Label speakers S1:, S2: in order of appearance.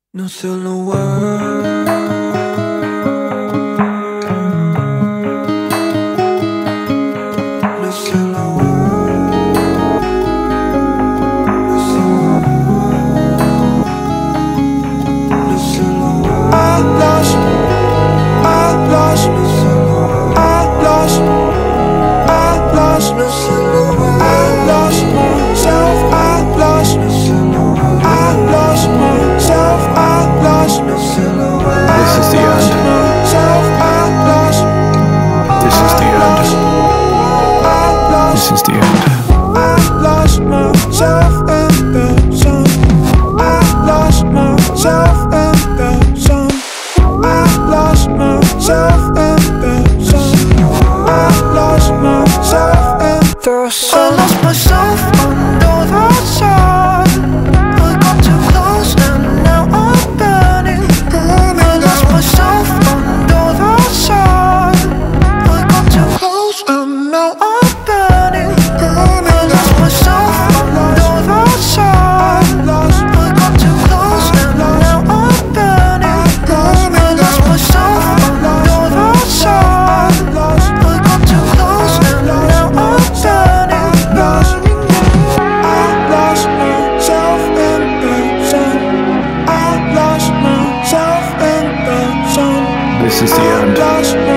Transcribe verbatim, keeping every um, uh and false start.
S1: No silhouette. No silhouette. No silhouette. No silhouette. I lost, I lost no silhouette. I lost, I lost no silhouette. I lost myself. I lost no silhouette. I lost myself. I lost no silhouette.
S2: This is the end. This is the end. This is the end.
S1: I lost myself in the sun. I lost myself in the sun. I lost myself in the sun. I lost myself in the sun. I lost myself under the sun. I got too close and now I'm burning. I lost myself under the sun. I got too close and now I'm burning. I lost myself under the sun. I got too close and now I'm burning. I lost myself under the sun. I got too close and now I'm burning. I lost myself in the sun. I lost myself in the sun.
S2: This is the
S1: I
S2: end.
S1: lost